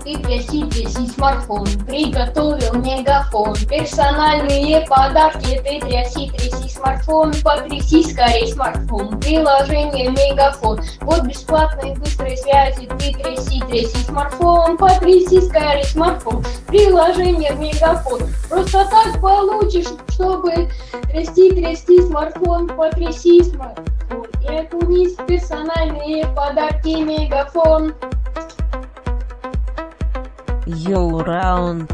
И тряси смартфон, приготовил мегафон. Персональные подарки, ты тряси смартфон. Потряси скорей смартфон, приложение мегафон. Вот бесплатной быстрой связи, ты тряси смартфон. Потряси скорей смартфон, приложение мегафон. Просто так получишь, чтобы трясти смартфон. Потряси смартфон и окунись в персональные подарки мегафон. Йоу, раунд.